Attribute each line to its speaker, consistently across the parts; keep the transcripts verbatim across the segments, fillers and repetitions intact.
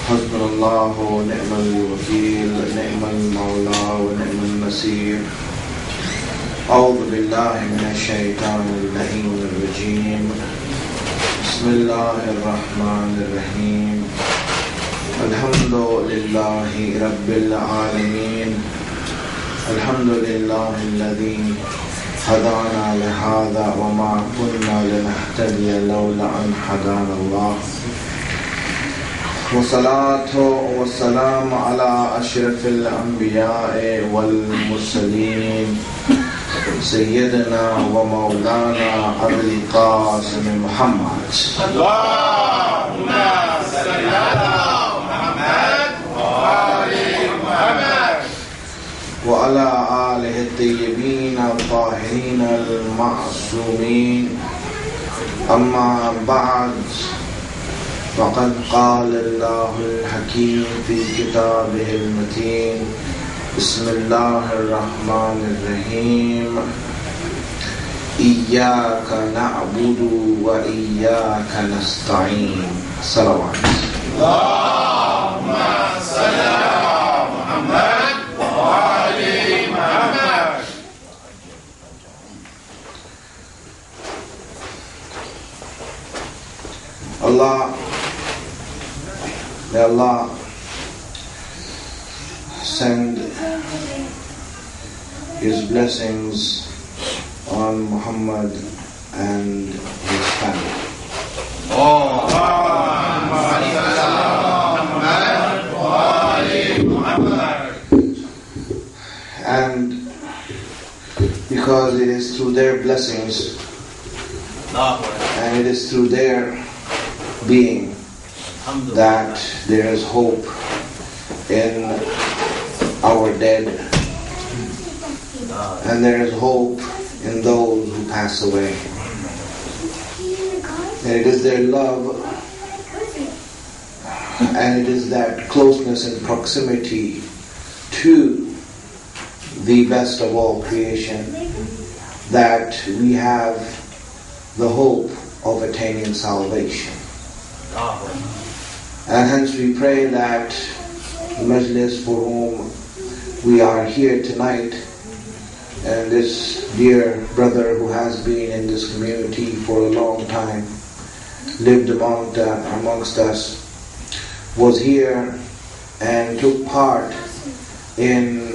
Speaker 1: حسبنا الله ونعم الوكيل نعم المولى ونعم النصير أعوذ بالله من الشيطان اللعين الرجيم بسم الله الرحمن الرحيم الحمد لله رب العالمين الحمد لله الذي هدانا لهذا وما كنا لنهتدي لولا أن هدانا الله والصلاة والسلام على أشرف الأنبياء والمرسلين سيدنا ومولانا أبي القاسم محمد
Speaker 2: اللهم صل على محمد وآل محمد
Speaker 1: وعلى آله الطيبين الطاهرين المعصومين أما بعد فقد قال الله الحكيم في كتابه المتين بسم الله الرحمن الرحيم إياك نعبد وإياك نستعين صلوات
Speaker 2: اللهم صل على محمد وآل محمد.
Speaker 1: Allah, may Allah send His blessings on Muhammad and his family. And because it is through their blessings and it is through their being that there is hope in our dead, and there is hope in those who pass away. And it is their love, and it is that closeness and proximity to the best of all creation that we have the hope of attaining salvation. And hence we pray that the Majlis for whom we are here tonight, and this dear brother who has been in this community for a long time, lived among the, amongst us, was here and took part in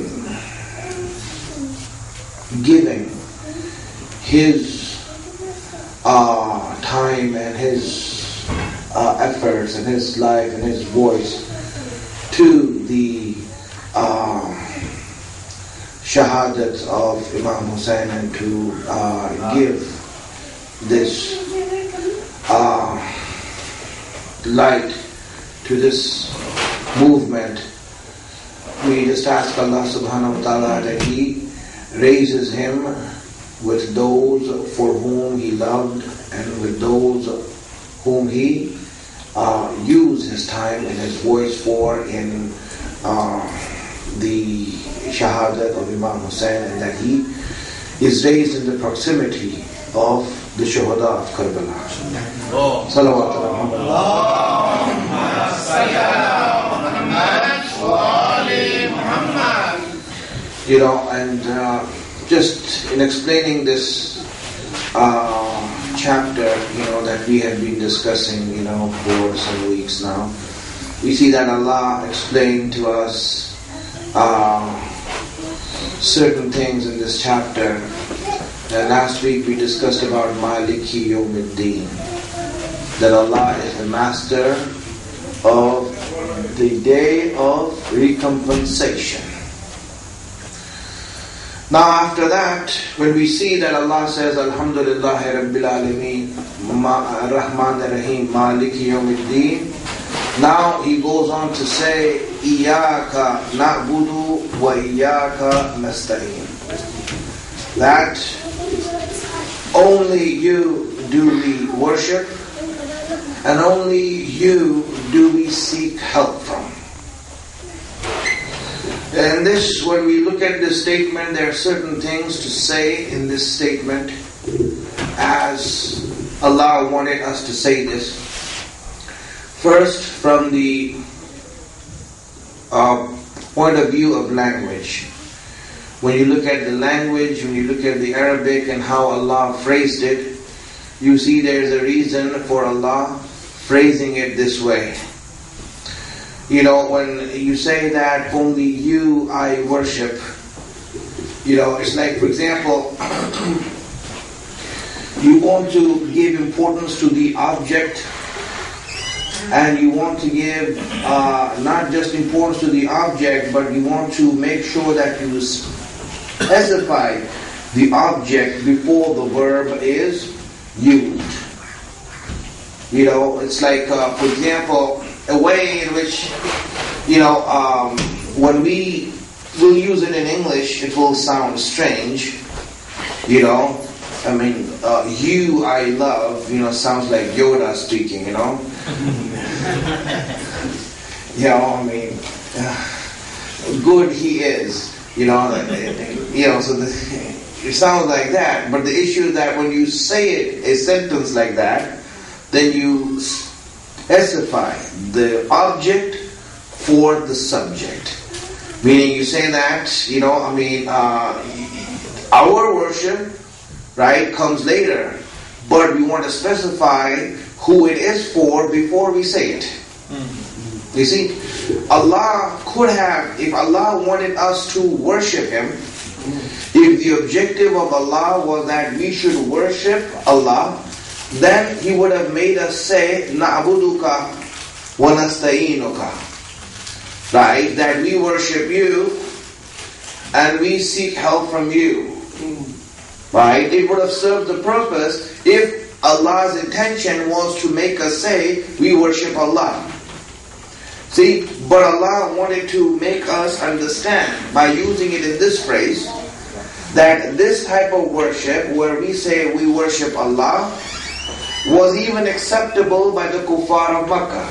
Speaker 1: giving his uh, time and his uh, efforts and his life and his voice to the uh, shahadat of Imam Hussain, and to uh, give this uh, light to this movement. We just ask Allah subhanahu wa ta'ala that He raises him with those for whom He loved and with those whom He uh, used His time and His voice for in uh, the shahadat of Imam Hussain, and that he is raised in the proximity of the shuhada of Karbala. Salawat Allah. You know, and uh, just in explaining this uh, chapter, you know, that we have been discussing, you know, for some weeks now, we see that Allah explained to us uh, certain things in this chapter. And last week we discussed about Maliki Yawmiddin, that Allah is the master of the day of recompensation. Now after that, when we see that Allah says Alhamdulillahi Rabbil Alameen Ar-Rahman Ar-Rahim Maliki Yawmiddin, now He goes on to say Iyaka na'budu wa iyaka nasta'in, that only you do we worship and only you do we seek help from. And this, when we look at this statement, there are certain things to say in this statement, as Allah wanted us to say this. First, from the uh, point of view of language. When you look at the language, when you look at the Arabic and how Allah phrased it, you see there's a reason for Allah phrasing it this way. You know, when you say that only you I worship, you know, it's like, for example, you want to give importance to the object, and you want to give uh, not just importance to the object, but you want to make sure that you specify the object before the verb is used. You know, it's like, uh, for example, a way in which, you know, um, when we will use it in English, it will sound strange. You know, I mean, uh, you I love, you know, sounds like Yoda speaking, you know. You know, I mean, uh, good he is, you know, you know, so the, it sounds like that. But the issue is that when you say it, a sentence like that, then you specify the object for the subject. Meaning you say that, you know, I mean, uh, our worship, right, comes later. But we want to specify who it is for before we say it. Mm-hmm. You see, Allah could have, if Allah wanted us to worship Him, if the objective of Allah was that we should worship Allah, then He would have made us say, Na'buduka wa nasta'inuka. Right? That we worship you and we seek help from you. Right? It would have served the purpose if Allah's intention was to make us say, we worship Allah. See, but Allah wanted to make us understand by using it in this phrase, that this type of worship, where we say we worship Allah, was even acceptable by the kuffar of Makkah.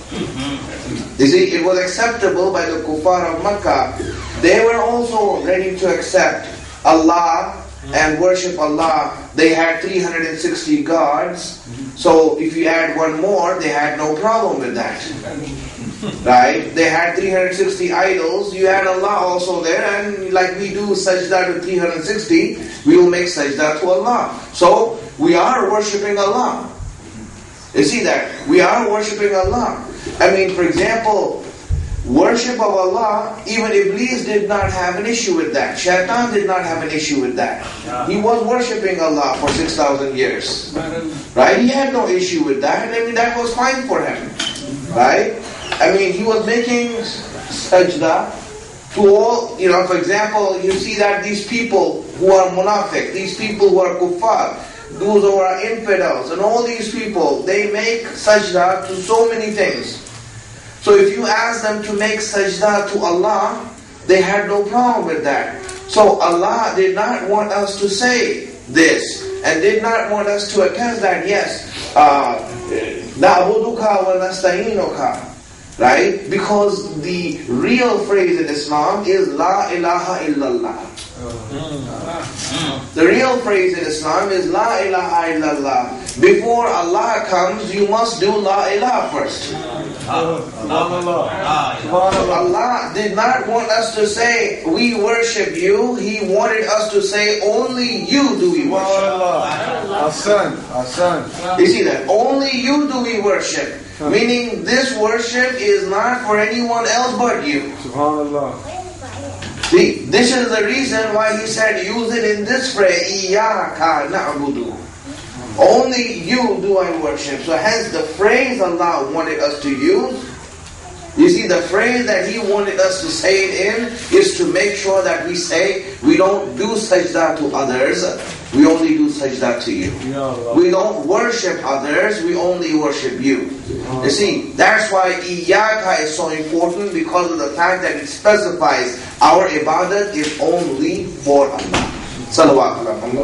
Speaker 1: You see, it was acceptable by the kuffar of Makkah. They were also ready to accept Allah and worship Allah. They had three hundred sixty gods. So if you add one more, they had no problem with that. Right? They had three hundred sixty idols. You had Allah also there, and like we do sajda to three hundred sixty, we will make sajda to Allah. So we are worshipping Allah. You see that? We are worshipping Allah. I mean, for example, worship of Allah, even Iblis did not have an issue with that. Shaitan did not have an issue with that. He was worshipping Allah for six thousand years. Right? He had no issue with that. I mean, that was fine for him. Right? I mean, he was making sajda to all, you know, for example, you see that these people who are munafiq, these people who are kuffar, those who are infidels, and all these people, they make sajda to so many things. So if you ask them to make sajda to Allah, they had no problem with that. So Allah did not want us to say this, and did not want us to attest that, yes, na'buduka wa nasta'inuka. Right? Because the real phrase in Islam is La ilaha illallah. The real phrase in Islam is La ilaha illallah. Before Allah comes, you must do La ilaha first. Allah did not want us to say, we worship you. He wanted us to say, only you do we worship.
Speaker 2: Asan, Asan.
Speaker 1: You see that? Only you do we worship. Meaning this worship is not for anyone else but you.
Speaker 2: Subhanallah.
Speaker 1: See, this is the reason why he said use it in this phrase, Iyaka na'budu. Only you do I worship. So hence the phrase Allah wanted us to use, you see the phrase that He wanted us to say it in is to make sure that we say we don't do sajda to others, we only do sajda to you. We don't worship others, we only worship you. You see, that's why Iyaka is so important, because of the fact that it specifies our ibadat is only for Allah. Salawat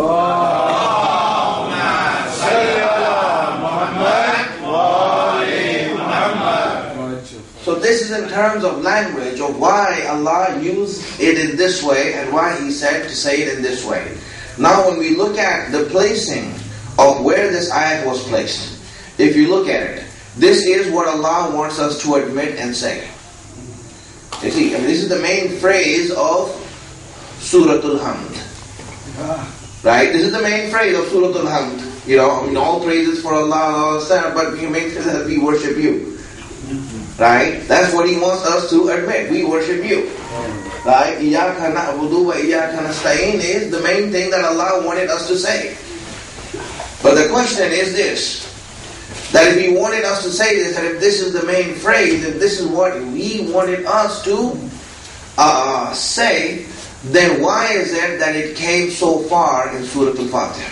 Speaker 1: So this is in terms of language of why Allah used it in this way and why He said to say it in this way. Now when we look at the placing of where this ayat was placed, if you look at it, this is what Allah wants us to admit and say. You see, I mean, this is the main phrase of Suratul Hamd. Right? This is the main phrase of Suratul Hamd. You know, I mean, all praises for Allah, Allah, but you make sure that we worship you. Right? That's what He wants us to admit. We worship you. Right? Iyaka na'budu wa iyaka nasta'in is the main thing that Allah wanted us to say. But the question is this, that if He wanted us to say this, that if this is the main phrase, if this is what He wanted us to uh, say, then why is it that it came so far in Surah Al-Fatiha?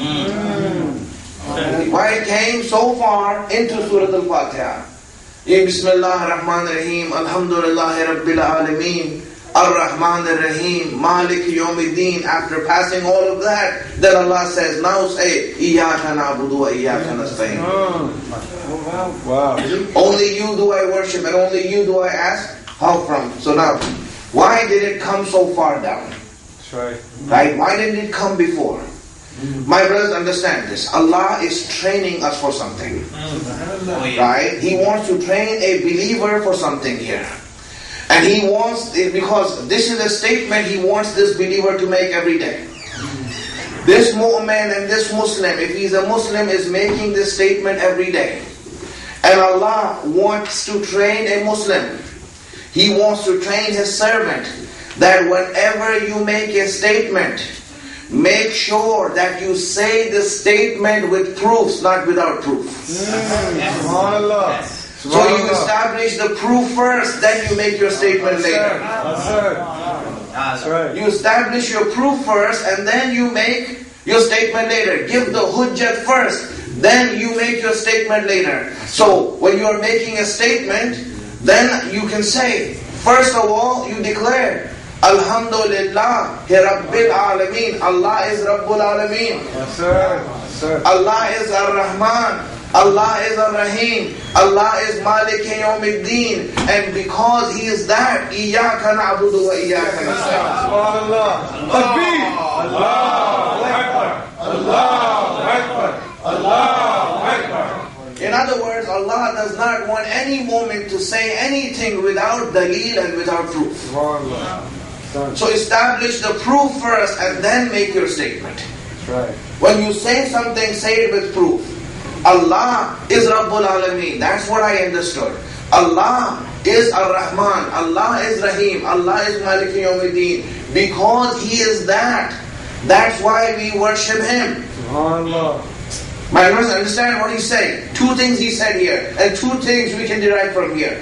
Speaker 1: Mm-hmm. Why it came so far into Surah Al-Fatiha? Bismillah ar-Rahman ar-Rahim, Alhamdulillahi Rabbil Alameen, Ar-Rahman ar-Rahim, Malik Yawmiddin. After passing all of that, then Allah says, now say, Iyaka na'budu wa iyaka nasta'in. Wow. Only you do I worship and only you do I ask help from. So now, why did it come so far down?
Speaker 2: That's right.
Speaker 1: Right? Why didn't it come before? My brothers, understand this. Allah is training us for something. Right? He wants to train a believer for something here. And He wants, because this is a statement He wants this believer to make every day. This mu'min and this Muslim, if he's a Muslim, is making this statement every day. And Allah wants to train a Muslim. He wants to train His servant that whenever you make a statement, make sure that you say the statement with proofs, not without proof.
Speaker 2: Subhanallah.
Speaker 1: So you establish the proof first, then you make your statement later.
Speaker 2: That's right.
Speaker 1: You establish your proof first, and then you make your statement later. Give the hujjat first, then you make your statement later. So when you are making a statement, then you can say, first of all, you declare, Alhamdulillah, Rabbil Alameen. Allah is Rabbul Alameen.
Speaker 2: Yes, sir. Yes, sir.
Speaker 1: Allah is Ar-Rahman. Allah is Ar-Rahim. Allah is Malik Yawmiddin. And because He is that, Iyaka na'budu wa iyaka nasta'in.
Speaker 2: Subhanallah. Takbir. Allahu Akbar. Allahu Akbar. Allahu Akbar.
Speaker 1: In other words, Allah does not want any moment to say anything without daleel and without proof.
Speaker 2: Subhanallah.
Speaker 1: So establish the proof first and then make your statement.
Speaker 2: That's right.
Speaker 1: When you say something, say it with proof. Allah is Rabbul Alameen. That's what I understood. Allah is Ar-Rahman. Allah is Rahim. Allah is Malik Yawmiddin. Because He is that. That's why we worship Him.
Speaker 2: SubhanAllah.
Speaker 1: My brothers, understand what He's saying. Two things He said here, and two things we can derive from here.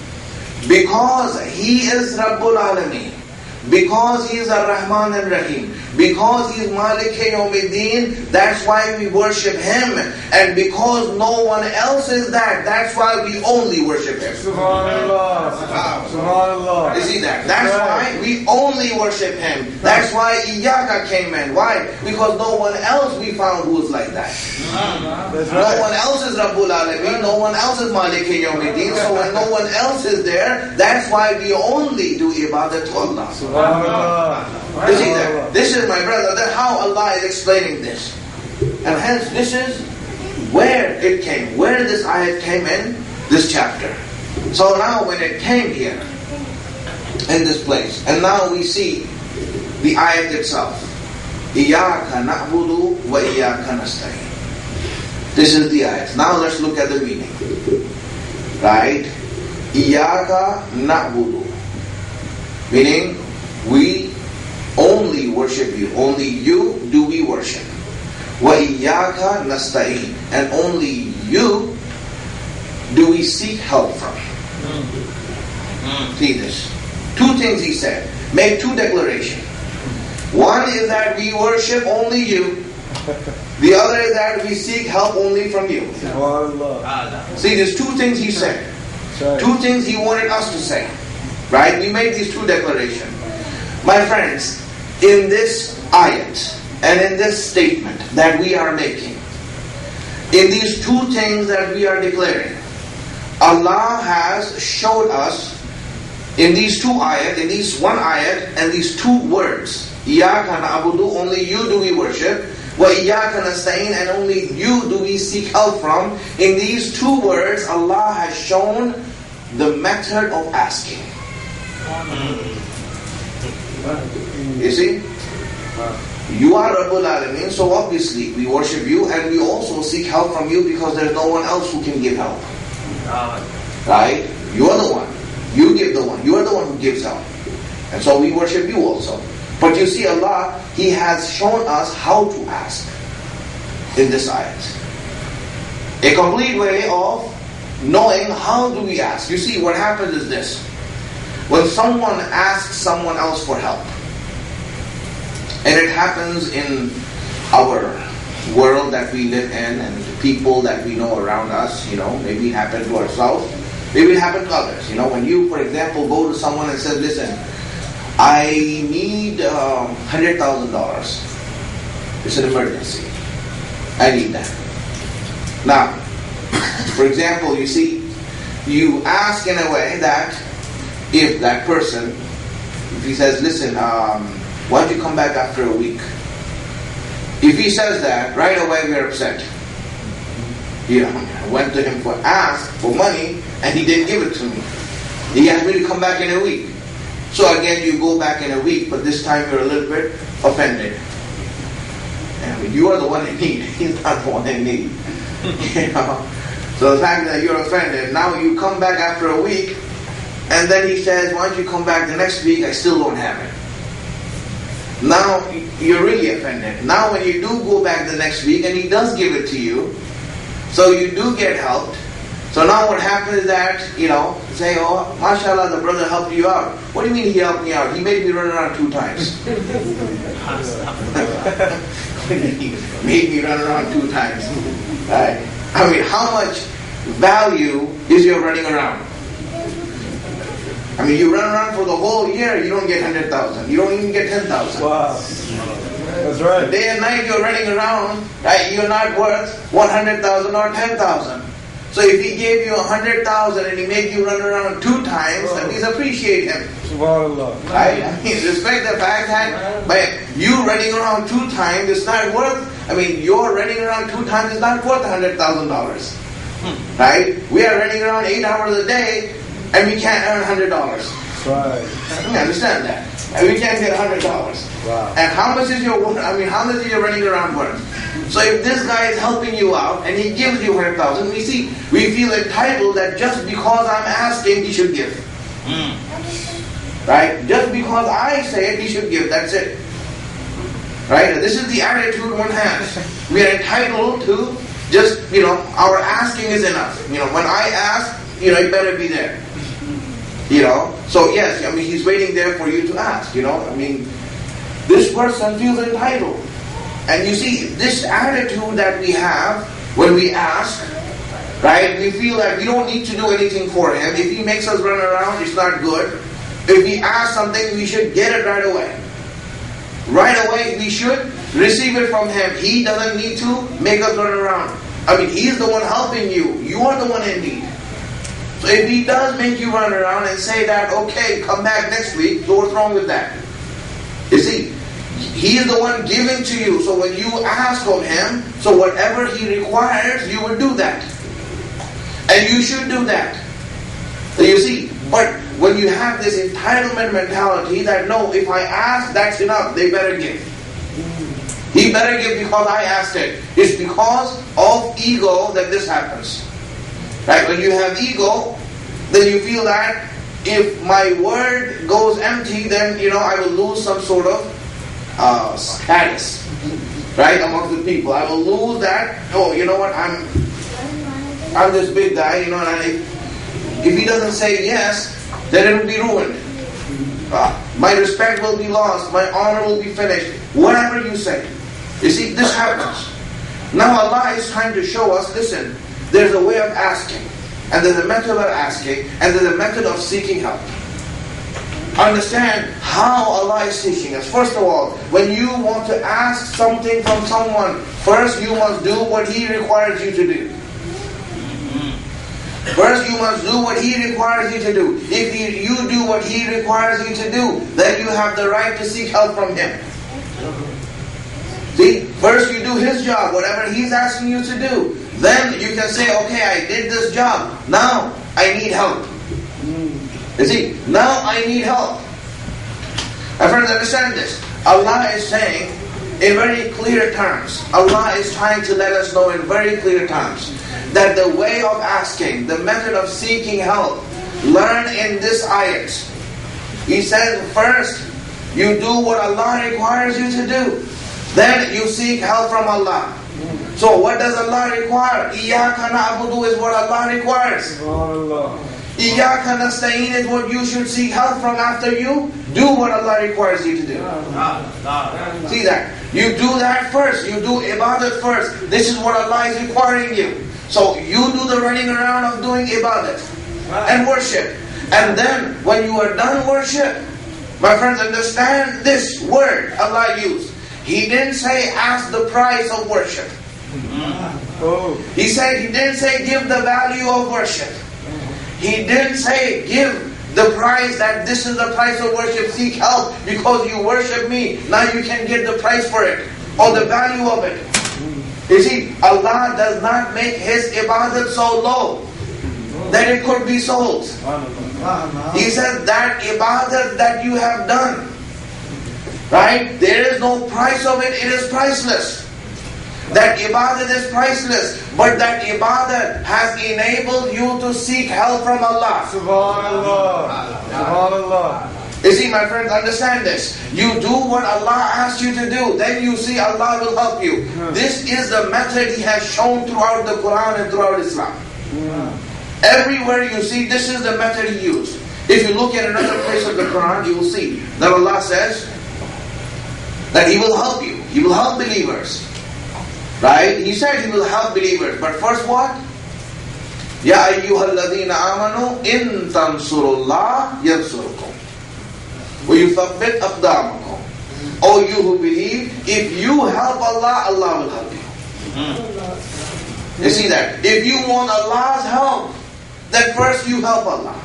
Speaker 1: Because He is Rabbul Alameen. Because He is Ar-Rahman and Rahim. Because He is Malik Yawmiddin, that's why we worship Him. And because no one else is that, that's why we only worship Him.
Speaker 2: Subhanallah. Subhanallah.
Speaker 1: You see that? That's why we only worship Him. That's why Iyaka came in. Why? Because no one else we found who is like that.
Speaker 2: That's
Speaker 1: No
Speaker 2: right.
Speaker 1: one else is Rabbul Alameen, no one else is Malik Yawmiddin. So when no one else is there, that's why we only do ibadat to Allah.
Speaker 2: Subhanallah.
Speaker 1: You see that? This is, my brother, that's how Allah is explaining this. And hence, this is where it came, where this ayat came in, this chapter. So now when it came here, in this place, and now we see the ayat itself. Iyaka na'budu wa iyaka nasta'in. This is the ayat. Now let's look at the meaning. Right? Iyaka na'budu. Meaning, we only worship you. Only you do we worship. Wa iyyaka nasta'in. And only you do we seek help from. See this. Two things He said. Make two declarations. One is that we worship only you. The other is that we seek help only from you.
Speaker 2: Subhanallah.
Speaker 1: See, there's two things He said.
Speaker 2: Right.
Speaker 1: Two things He wanted us to say. Right? We made these two declarations. My friends, in this ayat and in this statement that we are making, in these two things that we are declaring, Allah has showed us in these two ayat, in these one ayat and these two words, Iyaka na'budu, only you do we worship, wa iyaka nasta'in, and only you do we seek help from. In these two words, Allah has shown the method of asking. You see? You are Rabbul Alameen, so obviously we worship you and we also seek help from you because there's no one else who can give help. Right? You are the one. You give the one. You are the one who gives help. And so we worship you also. But you see, Allah, He has shown us how to ask in this ayat. A complete way of knowing how do we ask. You see, what happens is this. When someone asks someone else for help, and it happens in our world that we live in and the people that we know around us, you know, maybe it happened to ourselves, maybe it happened to others. You know, when you, for example, go to someone and say, listen, I need um, one hundred thousand dollars. It's an emergency. I need that. Now, for example, you see, you ask in a way that if that person, if he says, listen, um, why don't you come back after a week? If he says that, right away we're upset. You know, I went to him for ask for money and he didn't give it to me. He asked me to come back in a week. So again, you go back in a week, but this time you're a little bit offended. I mean, you are the one in need. He's not the one in need. You know? So the fact that you're offended, now you come back after a week, and then he says, why don't you come back the next week? I still don't have it. Now you're really offended. Now when you do go back the next week, and he does give it to you, so you do get helped. So now what happens is that, you know, say, oh, mashallah, the brother helped you out. What do you mean he helped me out? He made me run around two times. He made me run around two times. Right? I mean, how much value is your running around? I mean, you run around for the whole year, you don't get one hundred thousand. You don't even get ten thousand.
Speaker 2: Wow. That's right.
Speaker 1: Day and night you're running around, right? You're not worth one hundred thousand or ten thousand. So if he gave you one hundred thousand and he made you run around two times, that means appreciate him.
Speaker 2: Subhanallah.
Speaker 1: Right? I mean, respect the fact that by you running around two times, it's not worth, I mean, your running around two times is not worth one hundred thousand dollars. Right? We are running around eight hours a day and we can't earn one hundred dollars.
Speaker 2: Right.
Speaker 1: You understand that? And we can't get one hundred dollars.
Speaker 2: Wow.
Speaker 1: And how much is your, I mean, how much is your running around worth? So if this guy is helping you out and he gives you one hundred thousand, we see, we feel entitled that just because I'm asking, he should give. Mm. Right? Just because I say it, he should give. That's it. Right? And this is the attitude one has. We are entitled to just, you know, our asking is enough. You know, when I ask, you know, it better be there. You know? So yes, I mean, he's waiting there for you to ask, you know? I mean, this person feels entitled. And you see, this attitude that we have when we ask, right? We feel that we don't need to do anything for him. If he makes us run around, it's not good. If we ask something, we should get it right away. Right away, we should receive it from him. He doesn't need to make us run around. I mean, he's the one helping you. You are the one in need. So if he does make you run around and say that, okay, come back next week, so what's wrong with that? You see, he is the one giving to you. So when you ask of him, so whatever he requires, you will do that. And you should do that. So you see, but when you have this entitlement mentality that no, if I ask, that's enough, they better give. He better give because I asked it. It's because of ego that this happens. Right? When you have ego, then you feel that if my word goes empty, then, you know, I will lose some sort of uh, status, right, among the people. I will lose that. Oh, you know what? I'm, I'm this big guy, you know, and I, if he doesn't say yes, then it will be ruined. Uh, my respect will be lost. My honor will be finished. Whatever you say. You see, this happens. Now Allah is trying to show us, listen, there's a way of asking, and there's a method of asking, and there's a method of seeking help. Understand how Allah is teaching us. First of all, when you want to ask something from someone, first you must do what He requires you to do. First you must do what He requires you to do. If you, you do what He requires you to do, then you have the right to seek help from Him. See, first you do His job, whatever He's asking you to do. Then you can say, okay, I did this job. Now I need help. You see, now I need help. My friends, understand this. Allah is saying in very clear terms, Allah is trying to let us know in very clear terms that the way of asking, the method of seeking help, learn in this ayat. He says first, you do what Allah requires you to do. Then you seek help from Allah. So what does Allah require? Iyaka na'budu is what Allah requires. Iyaka nasta'in is what you should seek help from after you do what Allah requires you to do. See that? You do that first. You do ibadat first. This is what Allah is requiring you. So you do the running around of doing ibadat and worship. And then when you are done worship, my friends, understand this word Allah used. He didn't say ask the price of worship. Oh. He said, He didn't say give the value of worship. He didn't say give the price that this is the price of worship. Seek help because you worship me. Now you can get the price for it or the value of it. You see, Allah does not make His ibadat so low that it could be sold. He said that ibadat that you have done, right? There is no price of it. It is priceless. That ibadat is priceless, but that ibadat has enabled you to seek help from Allah.
Speaker 2: Subhanallah. Subhanallah.
Speaker 1: You see, my friends, understand this. You do what Allah asks you to do, then you see Allah will help you. This is the method He has shown throughout the Quran and throughout Islam. Everywhere you see, this is the method He used. If you look at another place of the Quran, you will see that Allah says that He will help you. He will help believers. Right? He said He will help believers. But first what? Ya ayyuhalladhina amanu in tansurullah yansurkum wa yuthabbit aqdamakum. O you who believe, if you help Allah, Allah will help you. You see that? If you want Allah's help, then first you help Allah.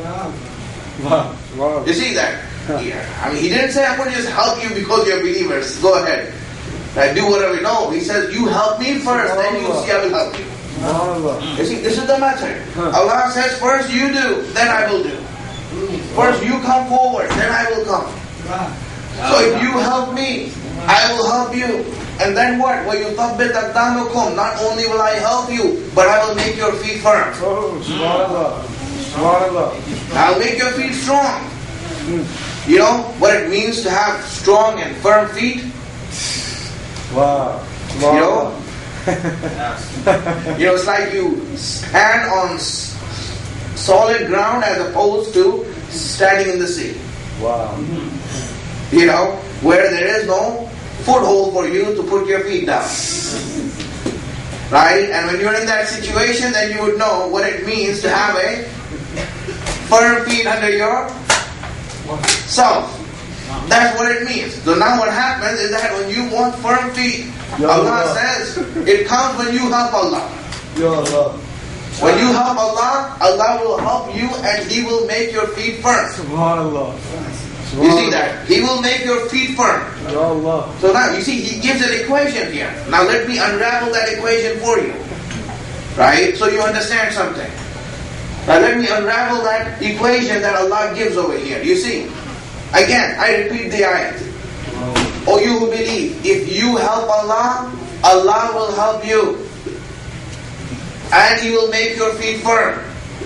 Speaker 2: Wow. Wow.
Speaker 1: You see that? Yeah. I mean, He didn't say I'm going to just help you because you're believers. Go ahead. I do whatever. No, He says you help me first, then you see I will help you. You see, this is the method. Allah says first you do, then I will do. First you come forward, then I will come. So if you help me, I will help you. And then what? وَيُثَبِّتْ أَقْدَامَكُمْ. Not only will I help you, but I will make your feet firm.
Speaker 2: Oh, subhanallah. Subhanallah.
Speaker 1: I'll make your feet strong. You know what it means to have strong and firm feet?
Speaker 2: Wow.
Speaker 1: Wow. You know? You know, it's like you stand on solid ground as opposed to standing in the sea.
Speaker 2: Wow.
Speaker 1: You know, where there is no foothold for you to put your feet down. Right? And when you're in that situation, then you would know what it means to have a firm feet under your self. That's what it means. So now what happens is that when you want firm feet, Allah says it comes when you help Allah. When you help Allah, Allah will help you and He will make your feet firm.
Speaker 2: Subhanallah.
Speaker 1: You see that? He will make your feet firm. So now you see He gives an equation here. Now let me unravel that equation for you. Right? So you understand something. Now let me unravel that equation that Allah gives over here. You see? Again, I repeat the ayat. O you who believe, if you help Allah, Allah will help you. And He will make your feet firm.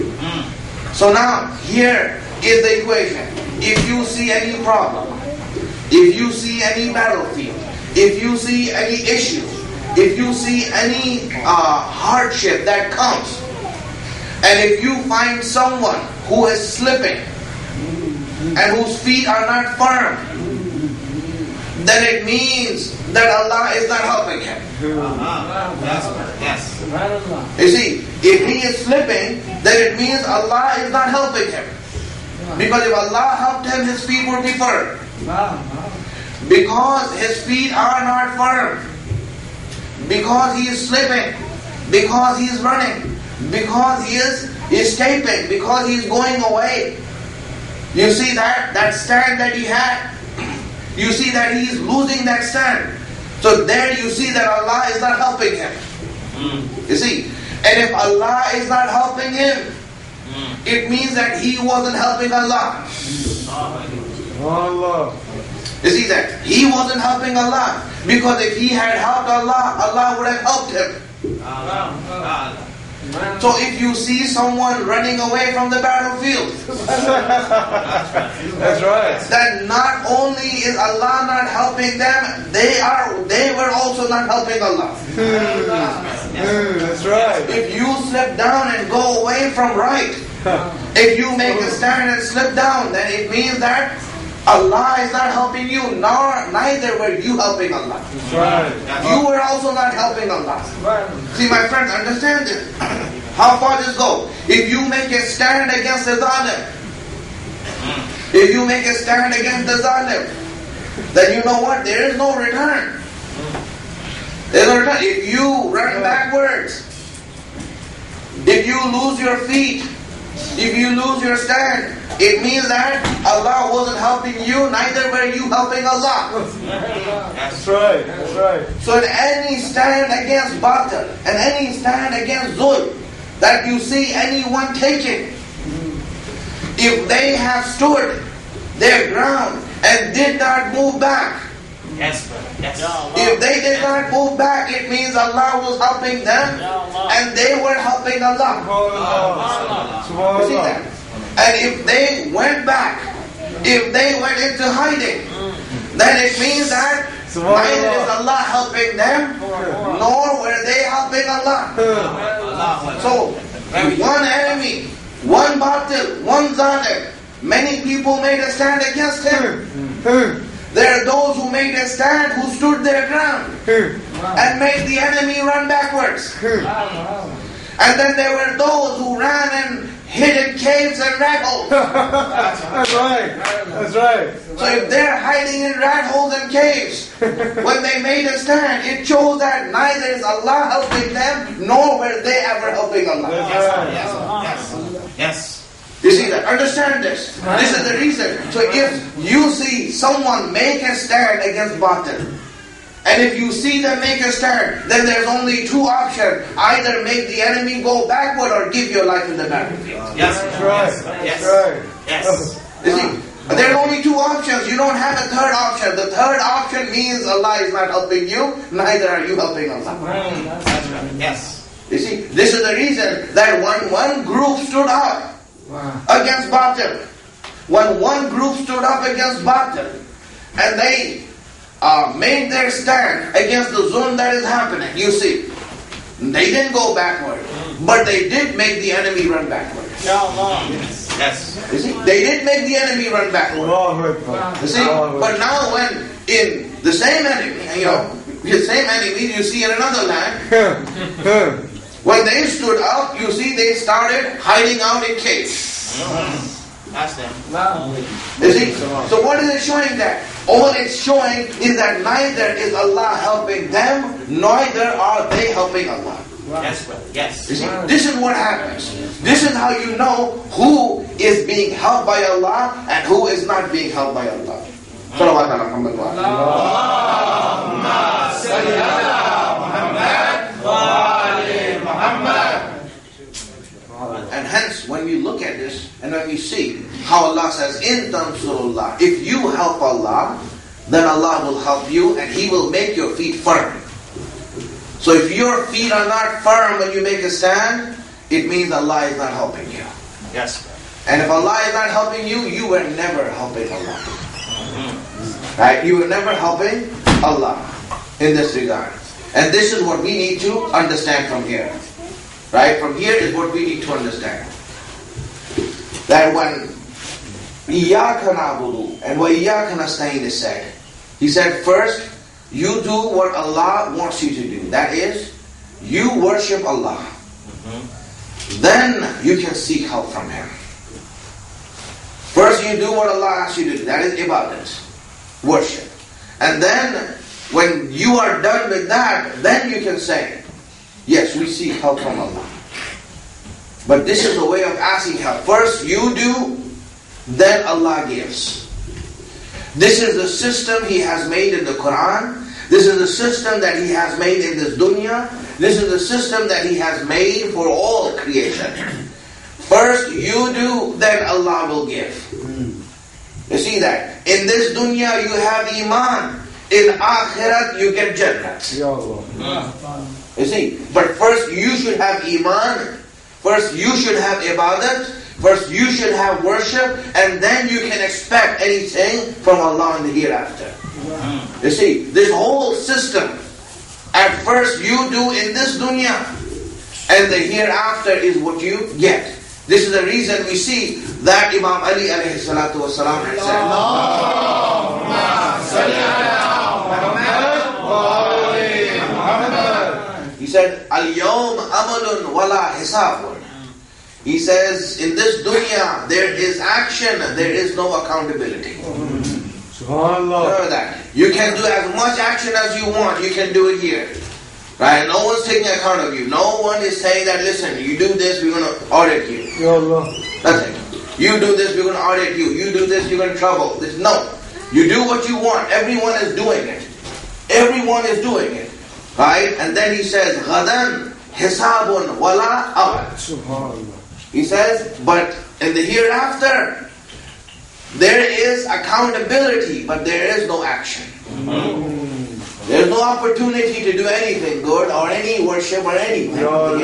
Speaker 1: So now, here is the equation. If you see any problem, if you see any battlefield, if you see any issue, if you see any uh, hardship that comes, and if you find someone who is slipping, and whose feet are not firm, then it means that Allah is not helping him.
Speaker 3: Yes.
Speaker 1: You see, if he is slipping, then it means Allah is not helping him. Because if Allah helped him, his feet would be firm. Because his feet are not firm. Because he is slipping. Because he is running. Because he is escaping. Because he is going away. You see that, that stand that he had. You see that he is losing that stand. So there you see that Allah is not helping him. You see, and if Allah is not helping him, it means that he wasn't helping Allah.
Speaker 2: Allah.
Speaker 1: You see that? He wasn't helping Allah. Because if he had helped Allah, Allah would have helped him. So if you see someone running away from the battlefield,
Speaker 2: That's right.
Speaker 1: then not only is Allah not helping them, they are they were also not helping Allah.
Speaker 2: Mm, that's right.
Speaker 1: If you slip down and go away from right, if you make a stand and slip down, then it means that Allah is not helping you, nor neither were you helping Allah.
Speaker 2: That's right.
Speaker 1: You were also not helping Allah. See, my friends, understand this. How far this go? If you make a stand against the zalim, if you make a stand against the zalim, then you know what? There is no return. There is no return. If you run backwards, if you lose your feet, if you lose your stand, it means that Allah wasn't helping you, neither were you helping Allah.
Speaker 2: That's right. That's right.
Speaker 1: So in any stand against batil, and any stand against zulm, that you see anyone taking, if they have stood their ground and did not move back,
Speaker 3: Yes, brother. Yes.
Speaker 1: if they did not move back, it means Allah was helping them, and they were helping Allah. You see that? And if they went back, if they went into hiding, then it means that neither is Allah helping them, nor were they helping Allah. So, one enemy, one batil, one zalim, many people made a stand against him. There are those who made a stand, who stood their ground, and made the enemy run backwards. And then there were those who ran and hid in caves and rat holes.
Speaker 2: That's right. That's right.
Speaker 1: So if they're hiding in rat holes and caves, when they made a stand, it shows that neither is Allah helping them, nor were they ever helping Allah.
Speaker 2: That's right.
Speaker 3: Yes. Yes. Yes.
Speaker 1: You see that? Understand this. This is the reason. So if you see someone make a stand against batil, and if you see them make a stand, then there's only two options. Either make the enemy go backward or give your life in the battlefield.
Speaker 3: Yes.
Speaker 2: That's right.
Speaker 3: Yes.
Speaker 2: That's right.
Speaker 3: Yes.
Speaker 1: You see, there's only two options. You don't have a third option. The third option means Allah is not helping you, neither are you helping Allah.
Speaker 3: Yes.
Speaker 1: You see, this is the reason that when one group stood up against batil, when one group stood up against batil, and they uh, made their stand against the zulm that is happening, you see, they didn't go backward, but they did make the enemy run backward.
Speaker 3: Yes.
Speaker 1: You see, they did make the enemy run backward.
Speaker 2: Allahu Akbar.
Speaker 1: You see, but now when in the same enemy, you know, the same enemy you see in another land, when they stood up, you see they started hiding out in caves.
Speaker 3: That's them.
Speaker 1: You see, so what is it showing that? All it's showing is that neither is Allah helping them, neither are they helping Allah.
Speaker 3: Yes, brother. Yes.
Speaker 1: You see, this is what happens. This is how you know who is being helped by Allah and who is not being helped by Allah. Salawat ala Muhammad wa ala. Allahumma salli ala Muhammad wa ali Muhammad. And hence, when we look at this and when we see how Allah says, In tansurullah, if you help Allah, then Allah will help you and He will make your feet firm. So if your feet are not firm when you make a stand, it means Allah is not helping you.
Speaker 3: Yes, brother.
Speaker 1: And if Allah is not helping you, you were never helping Allah. Right? You were never helping Allah in this regard. And this is what we need to understand from here. Right? From here is what we need to understand. That when Iyaka na'budu and wa Iyaka nasta'in is said, He said first, you do what Allah wants you to do. That is, you worship Allah. Mm-hmm. Then you can seek help from Him. First you do what Allah asks you to do. That is ibadat, worship. And then, when you are done with that, then you can say, yes, we seek help from Allah. But this is the way of asking help. First you do, then Allah gives. This is the system He has made in the Quran. This is the system that He has made in this dunya. This is the system that He has made for all creation. First you do, then Allah will give. You see that? In this dunya you have iman. In akhirat you get jannat.
Speaker 2: Ya Allah.
Speaker 1: You see? But first you should have iman. First you should have ibadat. First you should have worship. And then you can expect anything from Allah in the hereafter. You see? This whole system, at first you do in this dunya. And the hereafter is what you get. This is the reason we see that Imam Ali alayhi salatu wasalam had said, he said, Al-yawm amalun wala hisabun. He says, in this dunya there is action, there is no accountability. Remember that. You can do as much action as you want, you can do it here. Right? No one's taking account of you. No one is saying that, listen, you do this, we're going to audit you. Nothing. You do this, we're going to audit you. You do this, you're going to trouble. This, no. You do what you want. Everyone is doing it. Everyone is doing it. Right? And then he says, غَدًا حِسَابٌ وَلَا أَوَدْ. He says, but in the hereafter, there is accountability, but there is no action. There's no opportunity to do anything good or any worship or anything.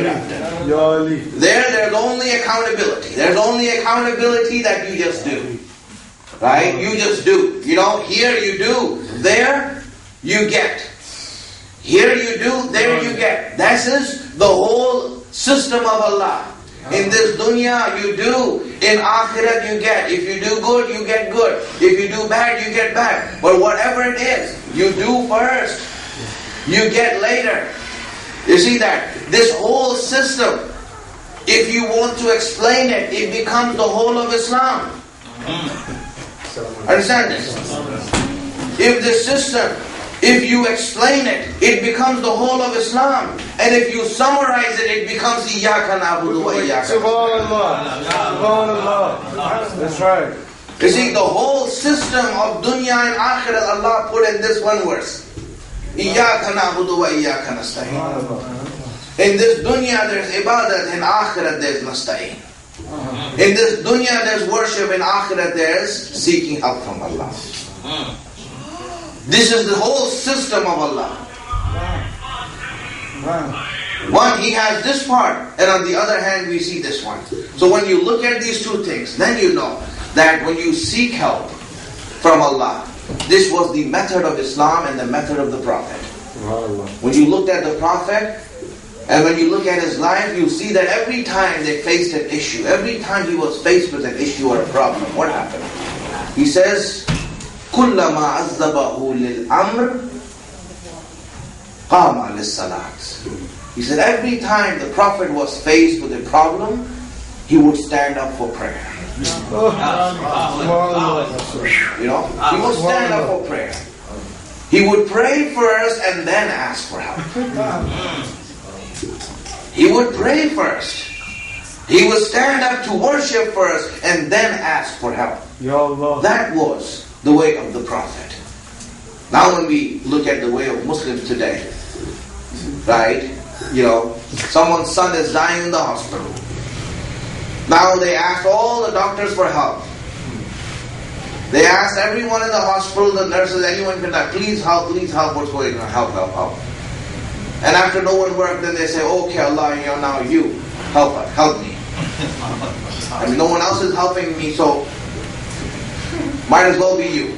Speaker 1: There, there's only accountability. There's only accountability that you just do. Right? You just do. You know, here you do. There, you get. Here you do. There you get. This is the whole system of Allah. In this dunya, you do. In akhirat, you get. If you do good, you get good. If you do bad, you get bad. But whatever it is, you do first. You get later. You see that? This whole system, if you want to explain it, it becomes the whole of Islam. Understand this? If the system, if you explain it, it becomes the whole of Islam. And if you summarize it, it becomes Iyaka na'budu wa iyaka nasta'in.
Speaker 2: Subhanallah. Subhanallah. That's right.
Speaker 1: You see, the whole system of dunya and akhirat Allah put in this one verse. Iyaka na'budu wa iyaka nasta'in. In this dunya there's ibadat, in akhirat there's nasta'in. In this dunya there's worship, in akhirat there's seeking help from Allah. This is the whole system of Allah. One, He has this part, and on the other hand we see this one. So when you look at these two things, then you know that when you seek help from Allah, this was the method of Islam and the method of the Prophet. When you looked at the Prophet, and when you look at his life, you see that every time they faced an issue, every time he was faced with an issue or a problem, what happened? He says, كُلَّمَا عَذَّبَهُ لِلْأَمْرِ قَامَ لِلصَّلَاةِ. He said every time the Prophet was faced with a problem, he would stand up for prayer. You know, he would stand up for prayer. He would pray first and then ask for help. He would pray first. He would stand up to worship first and then ask for help. That was the way of the Prophet. Now when we look at the way of Muslims today, right, you know, someone's son is dying in the hospital. Now they ask all the doctors for help. They ask everyone in the hospital, the nurses, anyone can die, please help, please help, what's going on, help, help, help. And after no one worked, then they say, okay, Allah, you know, now you, help us, help me. I mean, no one else is helping me, so might as well be you.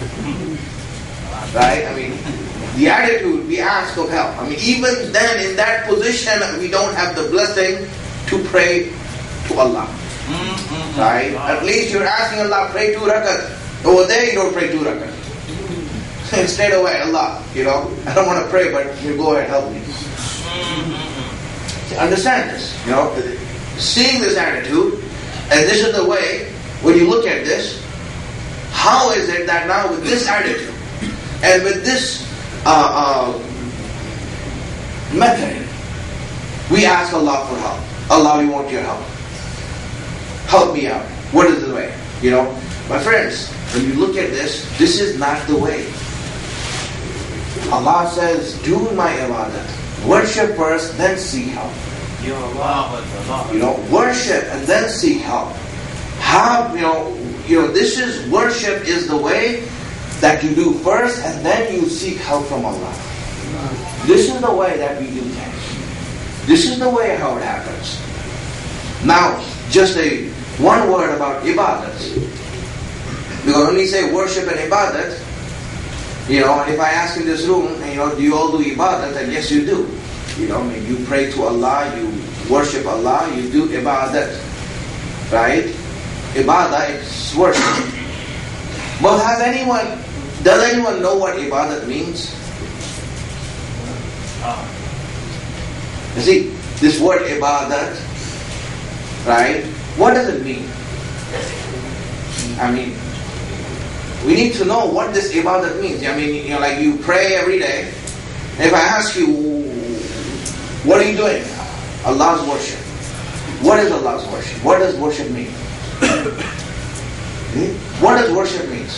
Speaker 1: Right? I mean, the attitude, we ask of help. I mean, even then, in that position, we don't have the blessing to pray to Allah. Right? At least you're asking Allah, pray two rakat. Over there, you don't pray two rakat. Straight away, Allah, you know, I don't want to pray, but you go ahead, help me. Understand this, you know, seeing this attitude, and this is the way, when you look at this, how is it that now with this attitude, and with this uh, uh, method, we ask Allah for help. Allah, we want your help. Help me out. What is the way? You know, my friends, when you look at this, this is not the way. Allah says, do my ibadah. Worship first, then seek help. You know, worship and then seek help. Have, you know, you know, this is worship is the way that you do first and then you seek help from Allah. This is the way that we do things. This is the way how it happens. Now, just a one word about ibadat. Because when we say worship and ibadat, you know, and if I ask in this room, you know, do you all do ibadat? And yes, you do. You know, I mean, you pray to Allah, you worship Allah, you do ibadat. Right? Ibadah is worship. But has anyone, does anyone know what ibadat means? You see, this word ibadat, right? What does it mean? I mean, we need to know what this ibadat means. I mean, you know, like you pray every day. If I ask you, what are you doing? Allah's worship. What is Allah's worship? What does worship mean? hmm? What does worship mean?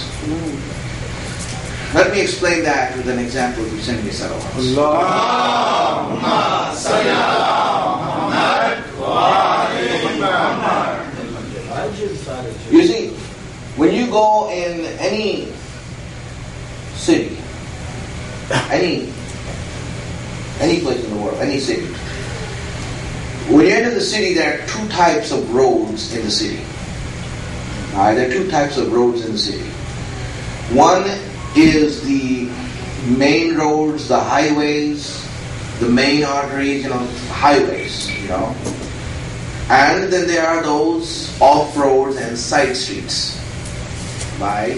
Speaker 1: Let me explain that with an example you send me salawat.
Speaker 2: Allahumma salli ala Muhammad wa ali Muhammad.
Speaker 1: You see, when you go in any city, any any place in the world, any city, when you enter the city, there are two types of roads in the city. Alright, there are two types of roads in the city. One is the main roads, the highways, the main arteries, you know, highways, you know. And then there are those off-roads and side streets, right?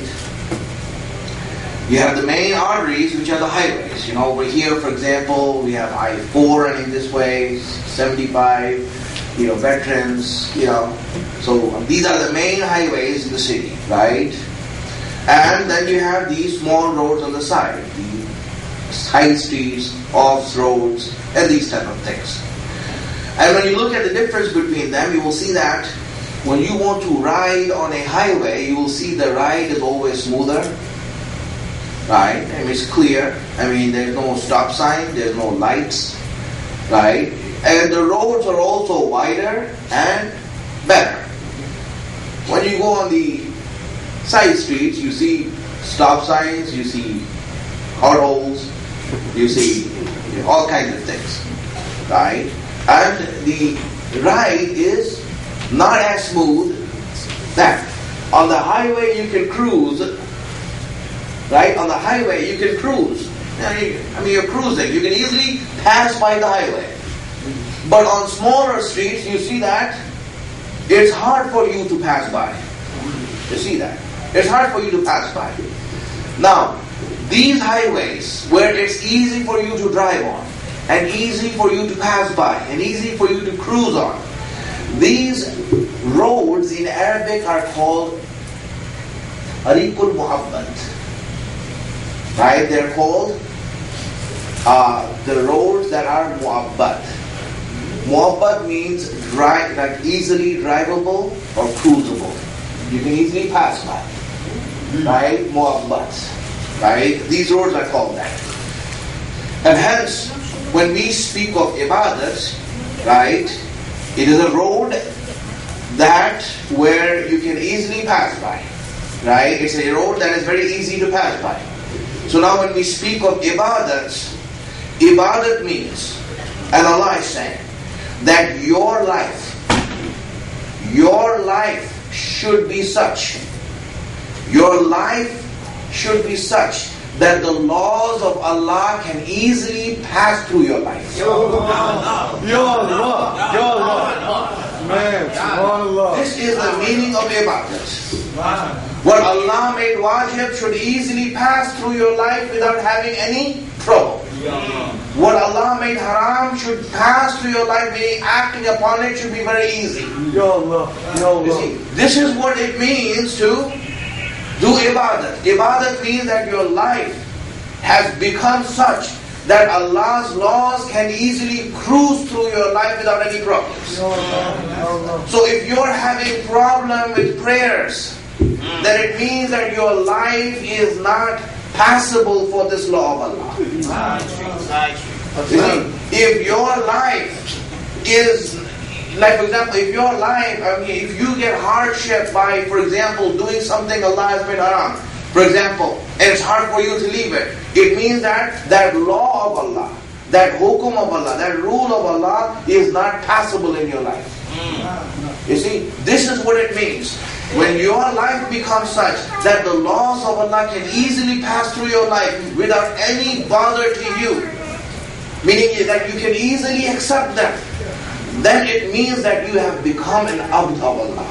Speaker 1: You have the main arteries, which are the highways. You know, over here, for example, we have I four running this way, seventy-five, you know, veterans, you know. So these are the main highways in the city, right? And then you have these small roads on the side, the side streets, off roads, and these type of things. And when you look at the difference between them, you will see that when you want to ride on a highway, you will see the ride is always smoother, right? I mean, it's clear. I mean, there's no stop sign, there's no lights, right? And the roads are also wider and better. When you go on the side streets, you see stop signs, you see potholes, you see you know, all kinds of things, right? And the ride is not as smooth. That on the highway you can cruise, right? On the highway you can cruise. I mean, you're cruising. You can easily pass by the highway. But on smaller streets, you see that it's hard for you to pass by. You see that? It's hard for you to pass by. Now, these highways where it's easy for you to drive on, and easy for you to pass by, and easy for you to cruise on, these roads in Arabic are called Ariqul Muhabbat. Right? They're called uh, the roads that are Muhabbat. Muhabbat means dri- like easily drivable or cruisable. You can easily pass by. Right? Muhabbat. Right? These roads are called that. And hence, when we speak of ibadat, right, it is a road that where you can easily pass by. Right? It's a road that is very easy to pass by. So now when we speak of ibadat, ibadat means, and Allah is saying, that your life, your life should be such, your life should be such that the laws of Allah can easily pass through your life.
Speaker 2: Ya Allah, Ya Allah, Ya Allah. Man, subhanallah.
Speaker 1: This is the meaning of ibadat. What Allah made wajib should easily pass through your life without having any trouble. What Allah made haram should pass through your life, meaning acting upon it should be very easy.
Speaker 2: Ya Allah, Ya Allah.
Speaker 1: You see, this is what it means to do ibadat. Ibadat means that your life has become such that Allah's laws can easily cruise through your life without any problems.
Speaker 2: Ya Allah, Ya Allah.
Speaker 1: So if you're having problem with prayers, then it means that your life is not passable for this law of Allah. You see, if your life is, like for example, if your life, I mean, if you get hardship by, for example, doing something Allah has made haram, for example, and it's hard for you to leave it, it means that that law of Allah, that hukum of Allah, that rule of Allah is not passable in your life. You see, this is what it means. When your life becomes such that the laws of Allah can easily pass through your life without any bother to you, meaning that you can easily accept them, then it means that you have become an abd of Allah.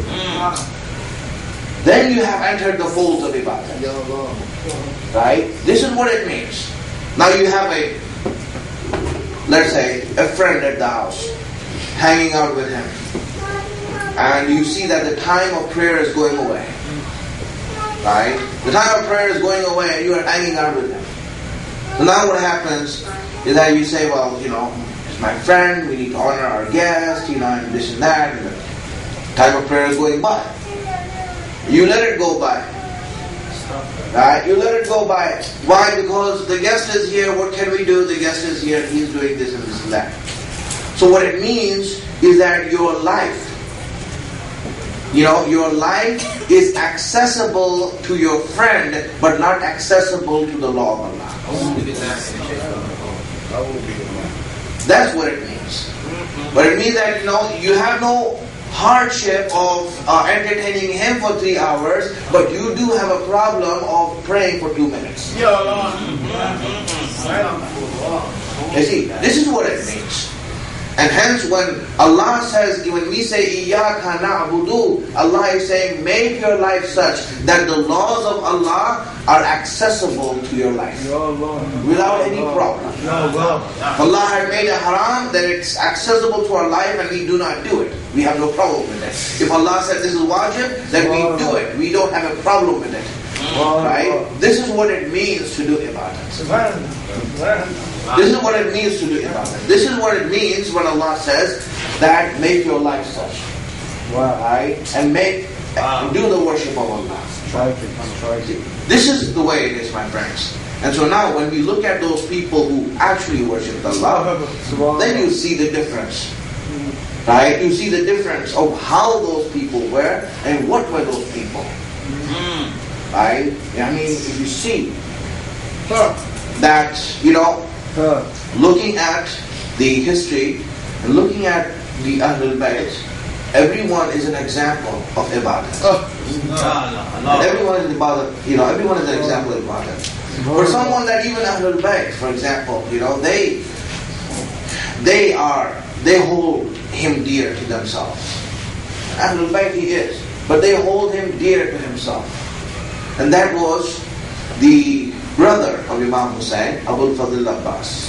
Speaker 1: Then you have entered the fold of ibadah. Right? This is what it means. Now you have a, let's say, a friend at the house, hanging out with him. And you see that the time of prayer is going away. Right? The time of prayer is going away and you are hanging out with him. So now what happens is that you say, well, you know, it's my friend, we need to honor our guest, you know, and this and that. And the time of prayer is going by. You let it go by. Right? You let it go by. Why? Because the guest is here, what can we do? The guest is here, he's doing this and this and that. So what it means is that your life, you know, your life is accessible to your friend, but not accessible to the law of Allah. That's what it means. But it means that, you know, you have no hardship of uh, entertaining him for three hours, but you do have a problem of praying for two minutes. You see, this is what it means. And hence when Allah says, when we say Iyaka na'budu, Allah is saying make your life such that the laws of Allah are accessible to your life without any problem. If Allah had made a haram, then it's accessible to our life and we do not do it. We have no problem with it. If Allah said this is wajib, then we do it. We don't have a problem with it. Right? This is what it means to do ibadah. This is what it means to do ibadah. This is what it means when Allah says that make your life such. Right? And make, and do the worship of Allah. This is the way it is, my friends. And so now when we look at those people who actually worship Allah, then you see the difference. Right? You see the difference of how those people were and what were those people. Right? I mean, if you see that, you know, looking at the history and looking at the Ahlul Bayt, everyone is an example of ibadah. And everyone is ibadah, you know, everyone is an example of ibadah. For someone that even Ahlul Bayt, for example, you know, they they are they hold him dear to themselves. Ahlul Bayt he is, but they hold him dear to himself. And that was the brother of Imam Hussain, Abul Fadl Abbas.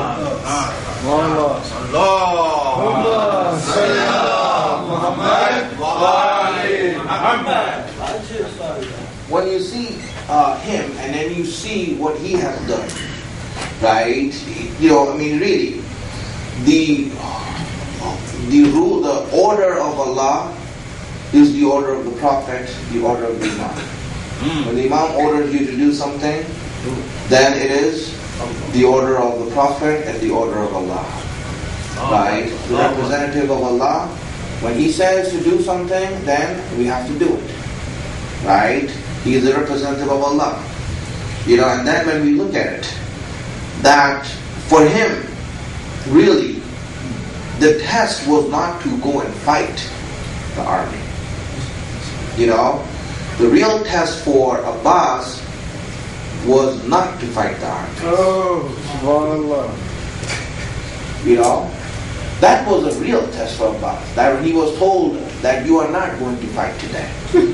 Speaker 1: When you see uh, him and then you see what he has done, right? You know, I mean, really, the the rule, the order of Allah is the order of the Prophet, the order of the Imam. When the Imam orders you to do something, then it is the order of the Prophet and the order of Allah. Right? The representative of Allah, when he says to do something, then we have to do it. Right? He is the representative of Allah. You know, and then when we look at it, that for him, really, the test was not to go and fight the army. You know, the real test for Abbas was not to fight the army.
Speaker 2: Oh, subhanallah.
Speaker 1: You know, that was a real test for Abbas. That when he was told that you are not going to fight today.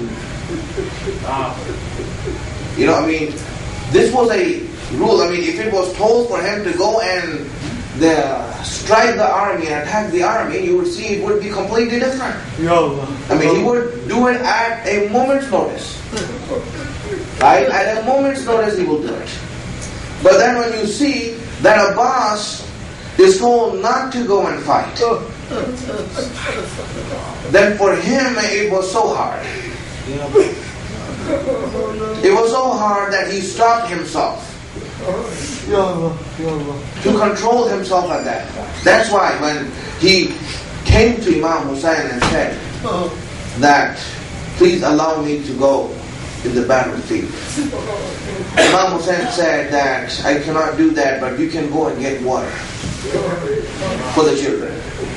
Speaker 1: You know, I mean, this was a rule. I mean, if it was told for him to go and the, strike the army and attack the army, you would see it would be completely different. I mean, he would do it at a moment's notice. Right? At a moment's notice he will do it. But then when you see that Abbas is told not to go and fight, then for him it was so hard. It was so hard that he stopped himself to control himself at that point. That's why when he came to Imam Hussein and said that, please allow me to go in the battlefield. Imam Hussein said that, I cannot do that, but you can go and get water for the children.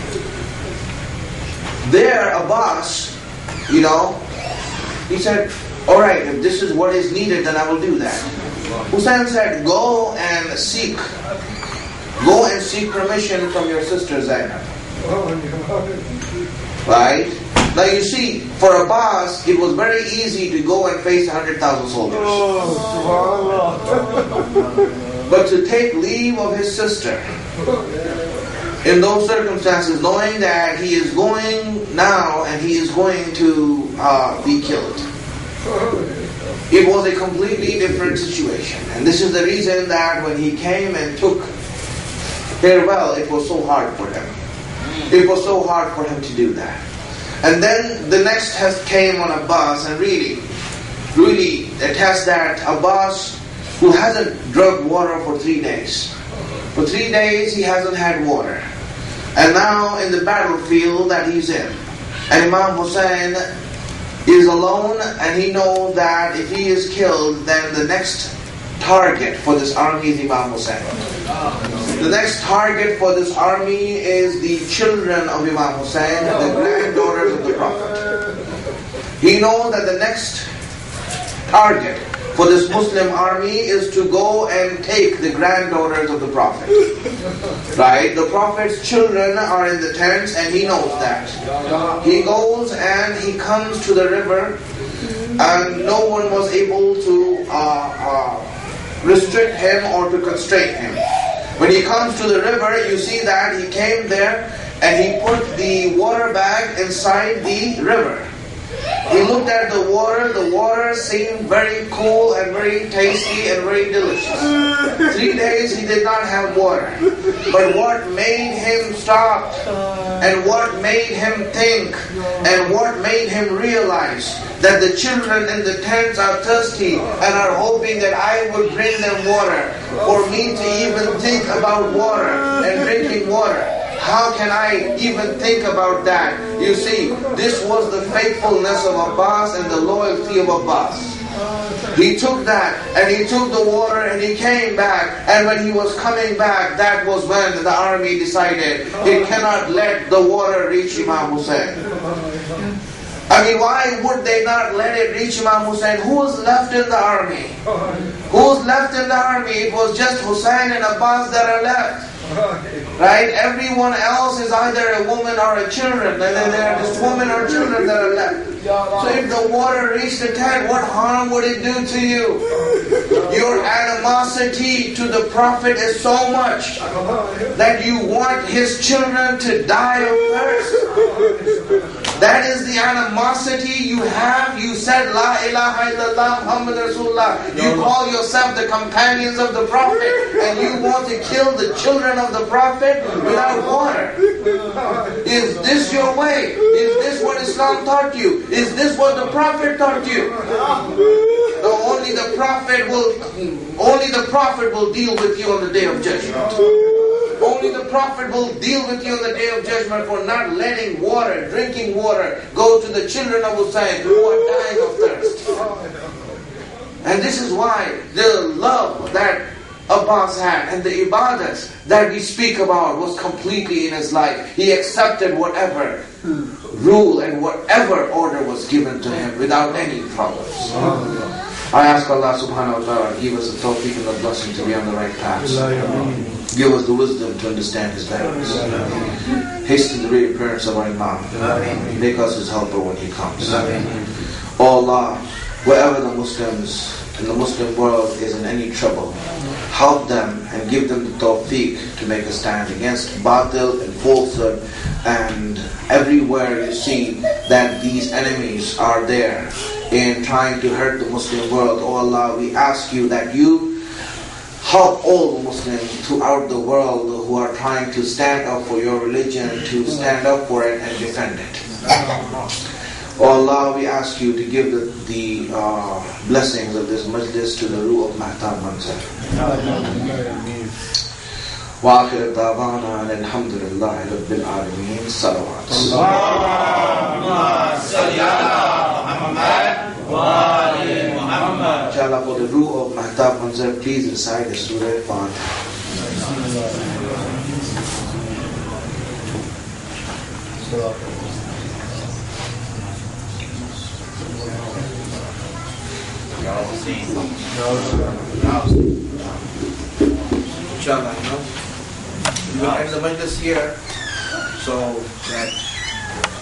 Speaker 1: There, Abbas, you know, he said, alright, if this is what is needed, then I will do that. Hussein said, go and seek, go and seek permission from your sister Zainab. Right? Now you see, for Abbas, it was very easy to go and face one hundred thousand soldiers. But to take leave of his sister, in those circumstances, knowing that he is going now and he is going to uh, be killed, it was a completely different situation. And this is the reason that when he came and took farewell, it was so hard for him. It was so hard for him to do that. And then the next test came on Abbas, and really, really a test that Abbas, who hasn't drunk water for three days. For three days he hasn't had water. And now in the battlefield that he's in, and Imam Hussein is alone, and he knows that if he is killed, then the next target for this army is Imam Hussein. The next target for this army is the children of Imam Hussein, the granddaughters of the Prophet. He knows that the next target for this Muslim army is to go and take the granddaughters of the Prophet. Right? The Prophet's children are in the tents, and he knows that. He goes and he comes to the river, and no one was able to uh, uh, restrict him or to constrain him. When he comes to the river, you see that he came there and he put the water bag inside the river. He looked at the water. The water seemed very cool and very tasty and very delicious. Three days he did not have water. But what made him stop, and what made him think, and what made him realize that the children in the tents are thirsty and are hoping that I would bring them water, for me to even think about water and drinking water. How can I even think about that? You see, this was the faithfulness of Abbas and the loyalty of Abbas. He took that, and he took the water, and he came back, and when he was coming back, that was when the army decided it cannot let the water reach Imam Hussein. I mean, why would they not let it reach Imam Hussein? Who was left in the army? Who was left in the army? It was just Hussein and Abbas that are left. Right? Everyone else is either a woman or a children, and then there are just women or children that are left. So if the water reached the tent, what harm would it do to you? Your animosity to the Prophet is so much that you want his children to die of thirst. That is the animosity you have. You said La ilaha illallah Muhammad Rasulullah. You call yourself the companions of the Prophet, and you want to kill the children of the Prophet without water. Is this your way? Is this what Islam taught you? Is this what the Prophet taught you? No, only the Prophet will only the Prophet will deal with you on the day of judgment. Only the Prophet will deal with you on the day of judgment for not letting water, drinking water, go to the children of Hussein who are dying of thirst. And this is why the love that Abbas had and the ibadat that we speak about was completely in his life. He accepted whatever rule and whatever order was given to him without any problems. I ask Allah subhanahu wa ta'ala, give us the tawfiq and the blessing to be on the right path. Give us the wisdom to understand his values. Hasten the reappearance of our Imam. Make us his helper when he comes. Oh Allah, wherever the Muslims in the Muslim world is in any trouble, help them and give them the tawfiq to make a stand against batil and falsehood. And everywhere you see that these enemies are there in trying to hurt the Muslim world, oh Allah, we ask you that you help all the Muslims throughout the world who are trying to stand up for your religion, to stand up for it and defend it. Oh Allah, we ask you to give the, the uh, blessings of this majlis to the Ruh of Mahtab Manzar. وآخر دعوانا أن الحمد لله رب العالمين. صلوات. Inshallah, for the rule of Mahtab Manzar, please recite the Surah Fatiha. Inshallah, you know, we will end the majlis here so that